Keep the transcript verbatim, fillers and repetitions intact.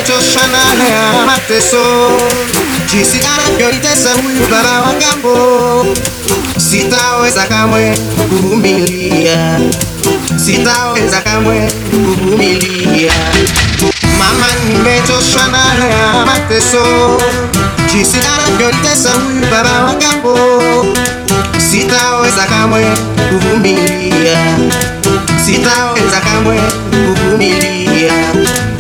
nimechoshwa na haya mateso, jinsi anavyonitesa huyu baba wa kambo. Sitaweza kamwe kuvumilia, sitaweza kamwe kuvumilia. Mama, nimechoshwa na haya mateso, jinsi anavyonitesa huyu baba wa kambo. Sitaweza kamwe kuvumilia, sitaweza kamwe kuvumilia.